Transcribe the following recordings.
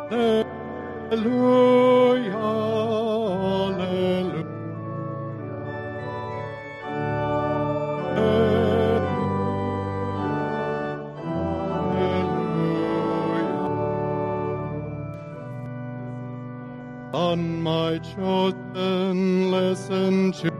Alleluia, alleluia. On my chosen, listen to.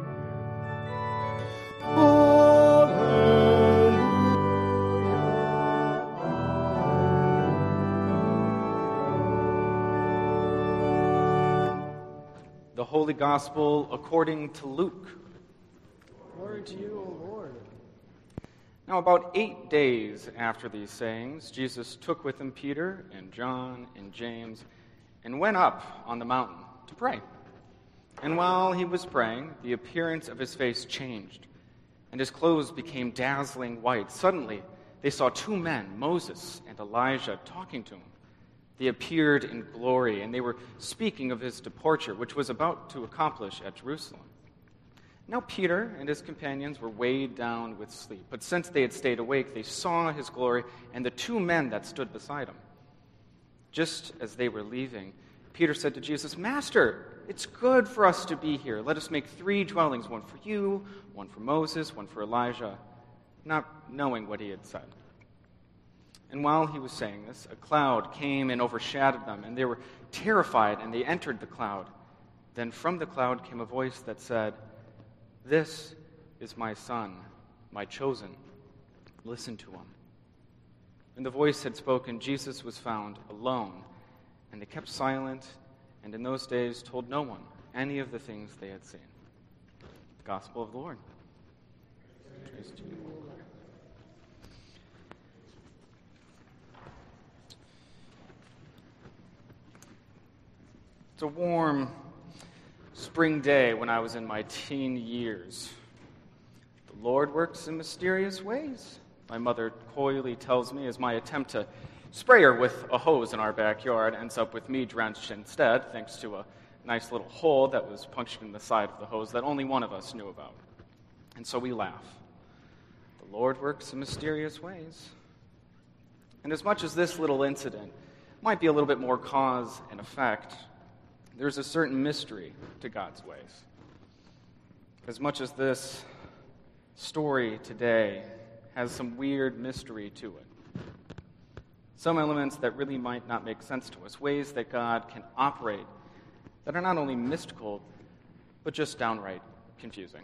The Holy Gospel according to Luke. Glory to you, O Lord. Now, about 8 days after these sayings, Jesus took with him Peter and John and James and went up on the mountain to pray. And while he was praying, the appearance of his face changed, and his clothes became dazzling white. Suddenly, they saw two men, Moses and Elijah, talking to him. They appeared in glory, and they were speaking of his departure, which was about to accomplish at Jerusalem. Now Peter and his companions were weighed down with sleep, but since they had stayed awake, they saw his glory and the two men that stood beside him. Just as they were leaving, Peter said to Jesus, "Master, it's good for us to be here. Let us make 3 dwellings, one for you, one for Moses, one for Elijah," not knowing what he had said. And while he was saying this, a cloud came and overshadowed them, and they were terrified, and they entered the cloud. Then from the cloud came a voice that said, "This is my son, my chosen. Listen to him." And the voice had spoken, Jesus was found alone, and they kept silent, and in those days told no one any of the things they had seen. The Gospel of the Lord. Praise to you, Lord. It's a warm spring day when I was in my teen years. The Lord works in mysterious ways, my mother coyly tells me, as my attempt to spray her with a hose in our backyard ends up with me drenched instead, thanks to a nice little hole that was punctured in the side of the hose that only one of us knew about. And so we laugh. The Lord works in mysterious ways. And as much as this little incident might be a little bit more cause and effect, there's a certain mystery to God's ways. As much as this story today has some weird mystery to it, some elements that really might not make sense to us, ways that God can operate that are not only mystical, but just downright confusing.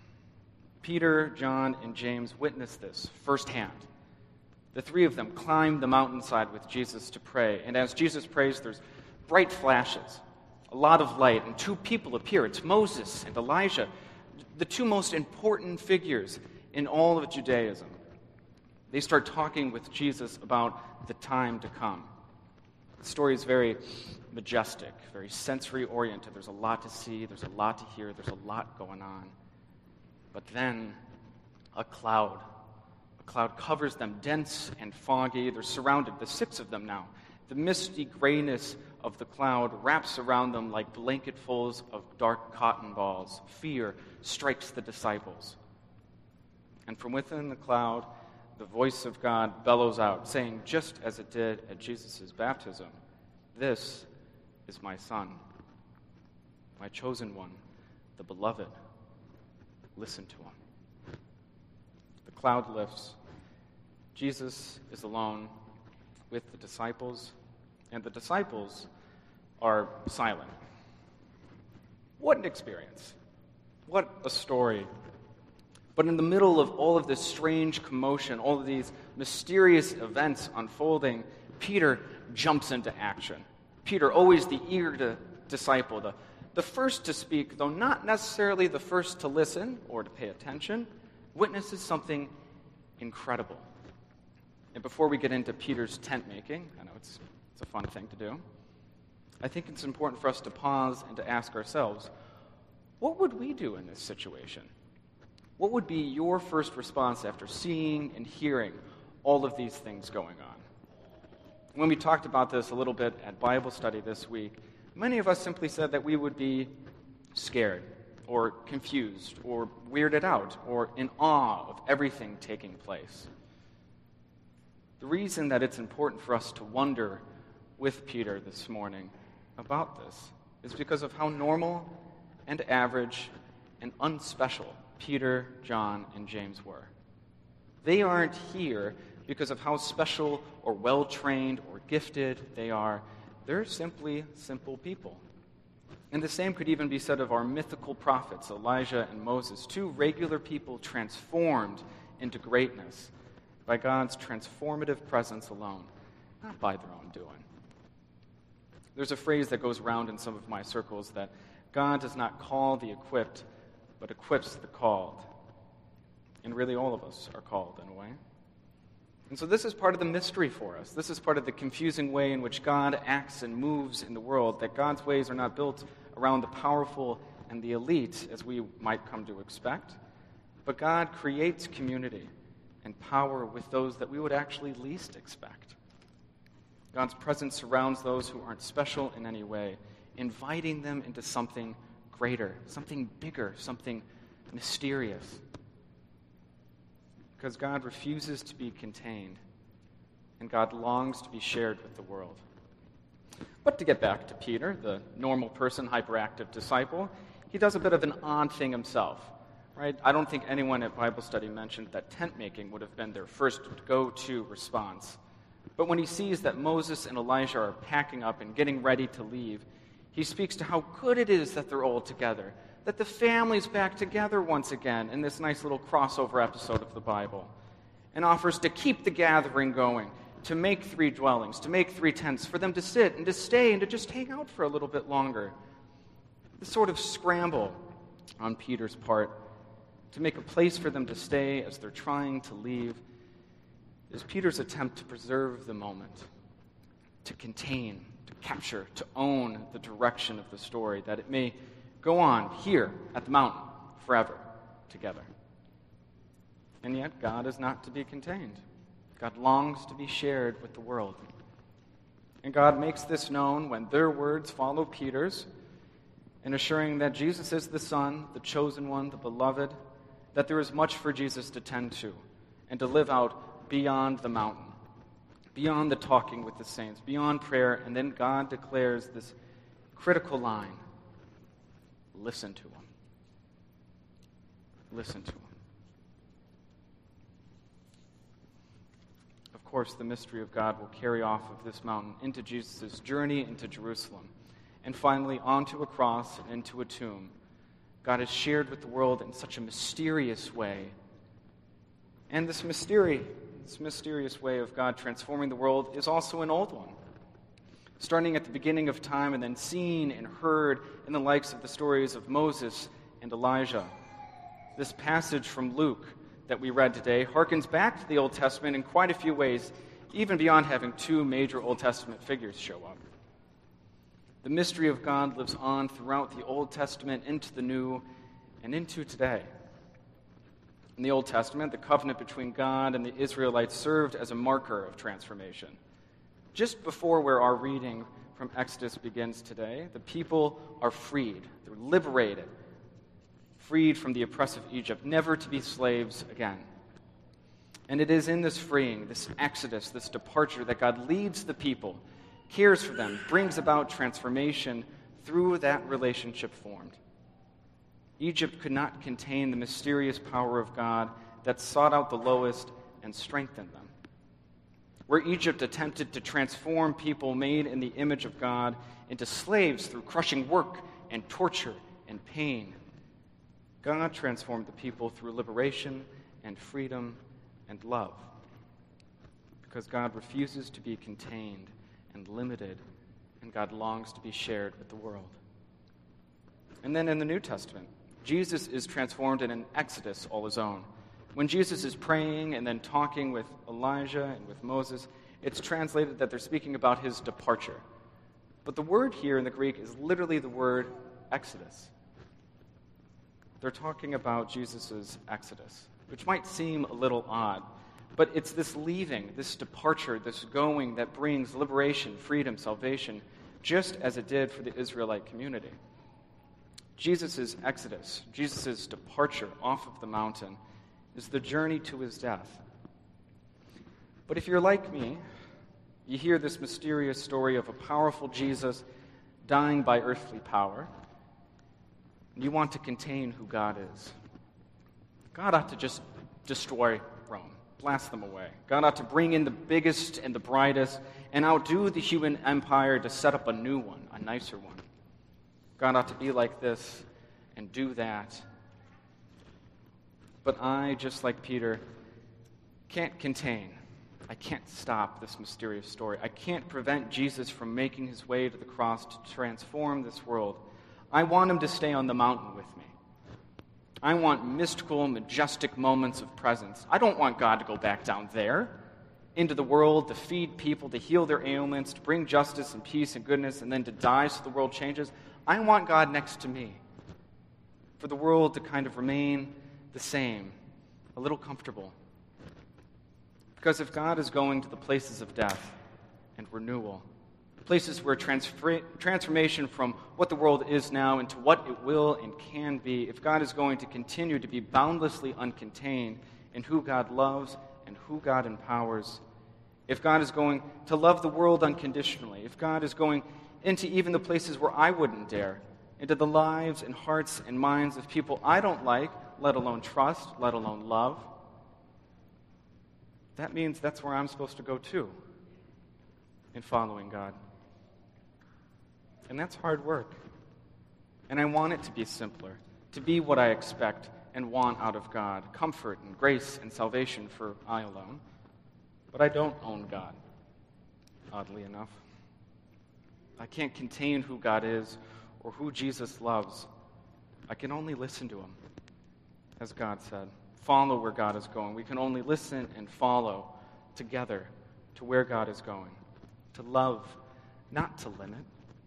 Peter, John, and James witnessed this firsthand. The 3 of them climbed the mountainside with Jesus to pray, and as Jesus prays, there's bright flashes, a lot of light, and 2 people appear. It's Moses and Elijah, the 2 most important figures in all of Judaism. They start talking with Jesus about the time to come. The story is very majestic, very sensory-oriented. There's a lot to see, there's a lot to hear, there's a lot going on. But then a cloud covers them, dense and foggy. They're surrounded, the 6 of them now. The misty grayness of the cloud wraps around them like blanketfuls of dark cotton balls. Fear strikes the disciples. And from within the cloud, the voice of God bellows out, saying, just as it did at Jesus' baptism, "This is my Son, my chosen one, the beloved. Listen to him." The cloud lifts. Jesus is alone with the disciples, and the disciples are silent. What an experience. What a story. But in the middle of all of this strange commotion, all of these mysterious events unfolding, Peter jumps into action. Peter, always the eager disciple, the first to speak, though not necessarily the first to listen or to pay attention, witnesses something incredible. And before we get into Peter's tent making, I know it's a fun thing to do, I think it's important for us to pause and to ask ourselves, what would we do in this situation? What would be your first response after seeing and hearing all of these things going on? When we talked about this a little bit at Bible study this week, many of us simply said that we would be scared or confused or weirded out or in awe of everything taking place. The reason that it's important for us to wonder with Peter this morning about this is because of how normal and average and unspecial Peter, John, and James were. They aren't here because of how special or well-trained or gifted they are. They're simply simple people. And the same could even be said of our mythical prophets, Elijah and Moses, two regular people transformed into greatness by God's transformative presence alone, not by their own doing. There's a phrase that goes around in some of my circles that God does not call the equipped, but equips the called. And really all of us are called in a way. And so this is part of the mystery for us. This is part of the confusing way in which God acts and moves in the world, that God's ways are not built around the powerful and the elite, as we might come to expect, but God creates community and power with those that we would actually least expect. God's presence surrounds those who aren't special in any way, inviting them into something greater, something bigger, something mysterious. Because God refuses to be contained, and God longs to be shared with the world. But to get back to Peter, the normal person, hyperactive disciple, he does a bit of an odd thing himself, right? I don't think anyone at Bible study mentioned that tent making would have been their first go-to response. But when he sees that Moses and Elijah are packing up and getting ready to leave, he speaks to how good it is that they're all together, that the family's back together once again in this nice little crossover episode of the Bible, and offers to keep the gathering going, to make 3 dwellings, to make 3 tents, for them to sit and to stay and to just hang out for a little bit longer. This sort of scramble on Peter's part to make a place for them to stay as they're trying to leave is Peter's attempt to preserve the moment, to contain, to capture, to own the direction of the story, that it may go on here at the mountain forever together. And yet, God is not to be contained. God longs to be shared with the world. And God makes this known when their words follow Peter's, in assuring that Jesus is the Son, the chosen one, the beloved, that there is much for Jesus to tend to and to live out beyond the mountain, beyond the talking with the saints, beyond prayer. And then God declares this critical line: listen to him. Listen to him. Of course, the mystery of God will carry off of this mountain into Jesus' journey into Jerusalem, and finally onto a cross and into a tomb. God is shared with the world in such a mysterious way. And this mysterious way of God transforming the world is also an old one, starting at the beginning of time and then seen and heard in the likes of the stories of Moses and Elijah. This passage from Luke that we read today harkens back to the Old Testament in quite a few ways, even beyond having 2 major Old Testament figures show up. The mystery of God lives on throughout the Old Testament, into the New, and into today. In the Old Testament, the covenant between God and the Israelites served as a marker of transformation. Just before where our reading from Exodus begins today, the people are freed. They're liberated, freed from the oppressive Egypt, never to be slaves again. And it is in this freeing, this exodus, this departure, that God leads the people, cares for them, brings about transformation through that relationship formed. Egypt could not contain the mysterious power of God that sought out the lowest and strengthened them. Where Egypt attempted to transform people made in the image of God into slaves through crushing work and torture and pain, God transformed the people through liberation and freedom and love. Because God refuses to be contained and limited, and God longs to be shared with the world. And then in the New Testament, Jesus is transformed in an exodus all his own. When Jesus is praying and then talking with Elijah and with Moses, it's translated that they're speaking about his departure. But the word here in the Greek is literally the word exodus. They're talking about Jesus' exodus, which might seem a little odd, but it's this leaving, this departure, this going that brings liberation, freedom, salvation, just as it did for the Israelite community. Jesus' exodus, Jesus' departure off of the mountain, is the journey to his death. But if you're like me, You hear this mysterious story of a powerful Jesus dying by earthly power. And you want to contain who God is. God ought to just destroy Rome, blast them away. God ought to bring in the biggest and the brightest and outdo the human empire to set up a new one, a nicer one. God ought to be like this and do that. But I, just like Peter, can't contain. I can't stop this mysterious story. I can't prevent Jesus from making his way to the cross to transform this world. I want him to stay on the mountain with me. I want mystical, majestic moments of presence. I don't want God to go back down there into the world to feed people, to heal their ailments, to bring justice and peace and goodness, and then to die so the world changes. I want God next to me for the world to kind of remain the same, a little comfortable. Because if God is going to the places of death and renewal, places where transformation from what the world is now into what it will and can be, if God is going to continue to be boundlessly uncontained in who God loves and who God empowers, if God is going to love the world unconditionally, if God is going into even the places where I wouldn't dare, into the lives and hearts and minds of people I don't like, let alone trust, let alone love, that means that's where I'm supposed to go too, in following God. And that's hard work. And I want it to be simpler, to be what I expect and want out of God, comfort and grace and salvation for I alone. But I don't own God, oddly enough. I can't contain who God is or who Jesus loves. I can only listen to him, as God said. Follow where God is going. We can only listen and follow together to where God is going. To love, not to limit.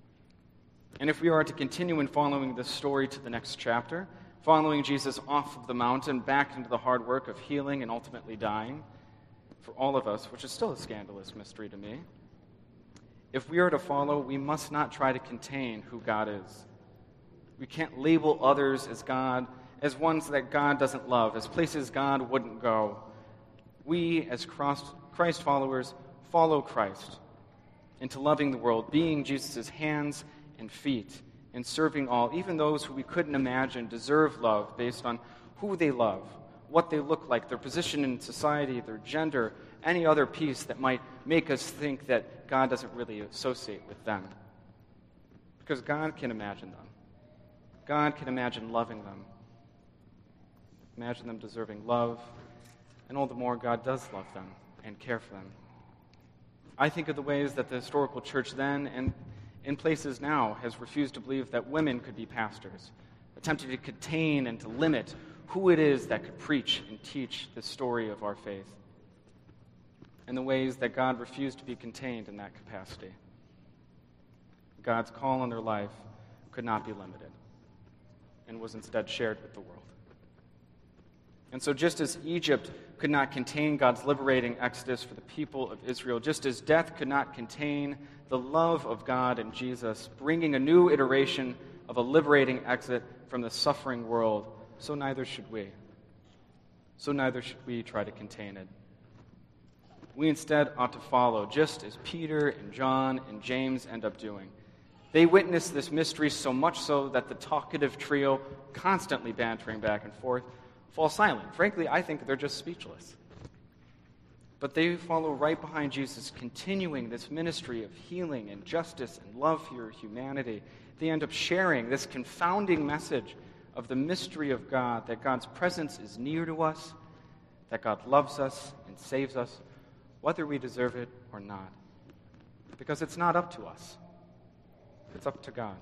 And if we are to continue in following this story to the next chapter, following Jesus off of the mountain, back into the hard work of healing and ultimately dying, for all of us, which is still a scandalous mystery to me, if we are to follow, we must not try to contain who God is. We can't label others as God, as ones that God doesn't love, as places God wouldn't go. We, as Christ followers, follow Christ into loving the world, being Jesus' hands and feet, and serving all, even those who we couldn't imagine deserve love based on who they love, what they look like, their position in society, their gender, any other piece that might make us think that God doesn't really associate with them. Because God can imagine them. God can imagine loving them. Imagine them deserving love, and all the more God does love them and care for them. I think of the ways that the historical church then and in places now has refused to believe that women could be pastors, attempting to contain and to limit who it is that could preach and teach the story of our faith, and the ways that God refused to be contained in that capacity. God's call on their life could not be limited and was instead shared with the world. And so just as Egypt could not contain God's liberating exodus for the people of Israel, just as death could not contain the love of God in Jesus, bringing a new iteration of a liberating exit from the suffering world, so neither should we. So neither should we try to contain it. We instead ought to follow, just as Peter and John and James end up doing. They witnessed this mystery so much so that the talkative trio, constantly bantering back and forth, fall silent. Frankly, I think they're just speechless. But they follow right behind Jesus, continuing this ministry of healing and justice and love for humanity. They end up sharing this confounding message of the mystery of God, that God's presence is near to us, that God loves us and saves us, whether we deserve it or not. Because it's not up to us. It's up to God.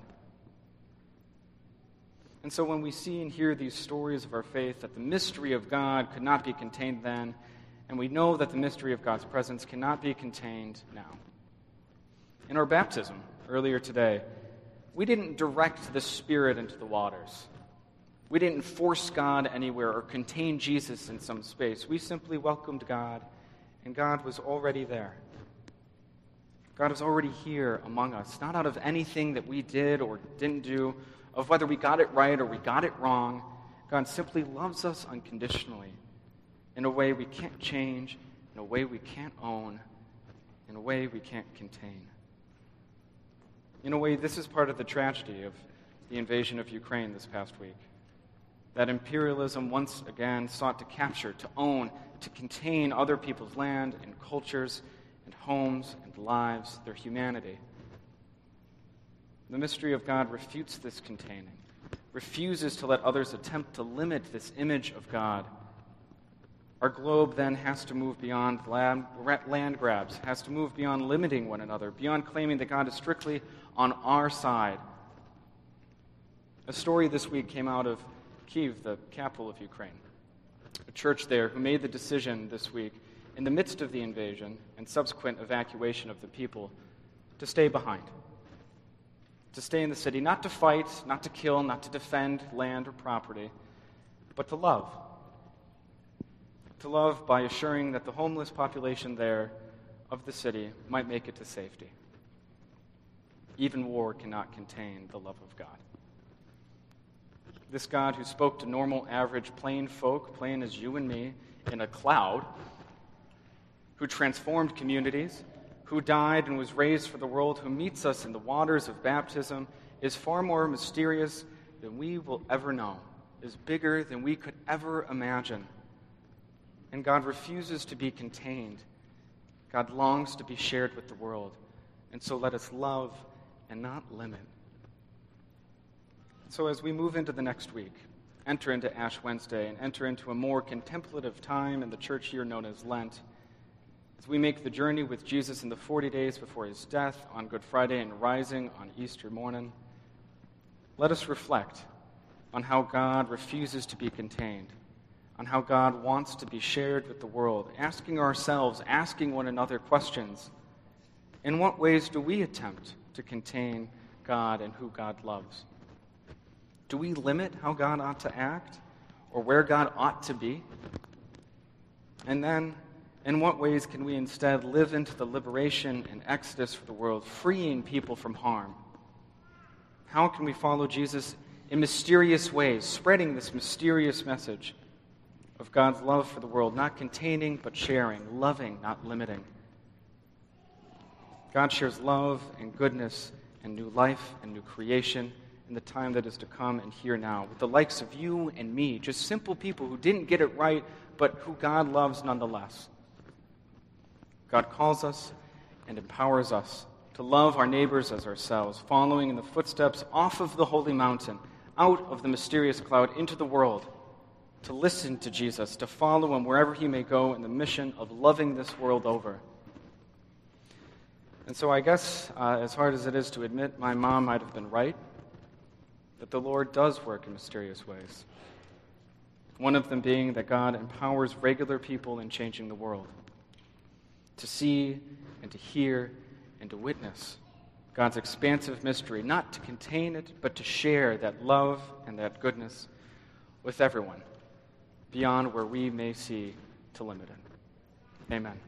And so when we see and hear these stories of our faith, that the mystery of God could not be contained then, and we know that the mystery of God's presence cannot be contained now. In our baptism earlier today, we didn't direct the Spirit into the waters. We didn't force God anywhere or contain Jesus in some space. We simply welcomed God, and God was already there. God is already here among us, not out of anything that we did or didn't do, of whether we got it right or we got it wrong. God simply loves us unconditionally, in a way we can't change, in a way we can't own, in a way we can't contain. In a way, this is part of the tragedy of the invasion of Ukraine this past week. That imperialism once again sought to capture, to own, to contain other people's land and cultures and homes and lives, their humanity. The mystery of God refutes this containing, refuses to let others attempt to limit this image of God. Our globe then has to move beyond land grabs, has to move beyond limiting one another, beyond claiming that God is strictly on our side. A story this week came out of Kyiv, the capital of Ukraine. A church there who made the decision this week, in the midst of the invasion and subsequent evacuation of the people, to stay behind. To stay in the city, not to fight, not to kill, not to defend land or property, but to love. To love by assuring that the homeless population there of the city might make it to safety. Even war cannot contain the love of God. This God who spoke to normal, average, plain folk, plain as you and me, in a cloud, who transformed communities, who died and was raised for the world, who meets us in the waters of baptism, is far more mysterious than we will ever know, is bigger than we could ever imagine. And God refuses to be contained. God longs to be shared with the world. And so let us love and not limit. So as we move into the next week, enter into Ash Wednesday and enter into a more contemplative time in the church year known as Lent, as we make the journey with Jesus in the 40 days before his death on Good Friday and rising on Easter morning, let us reflect on how God refuses to be contained, on how God wants to be shared with the world, asking ourselves, asking one another questions. In what ways do we attempt to contain God and who God loves? Do we limit how God ought to act or where God ought to be? And then, in what ways can we instead live into the liberation and exodus for the world, freeing people from harm? How can we follow Jesus in mysterious ways, spreading this mysterious message of God's love for the world, not containing but sharing, loving, not limiting? God shares love and goodness and new life and new creation in the time that is to come and here now, with the likes of you and me, just simple people who didn't get it right, but who God loves nonetheless. God calls us and empowers us to love our neighbors as ourselves, following in the footsteps off of the holy mountain, out of the mysterious cloud, into the world, to listen to Jesus, to follow him wherever he may go in the mission of loving this world over. And so I guess, as hard as it is to admit, my mom might have been right, that the Lord does work in mysterious ways. One of them being that God empowers regular people in changing the world, to see and to hear and to witness God's expansive mystery, not to contain it, but to share that love and that goodness with everyone, beyond where we may see to limit it. Amen.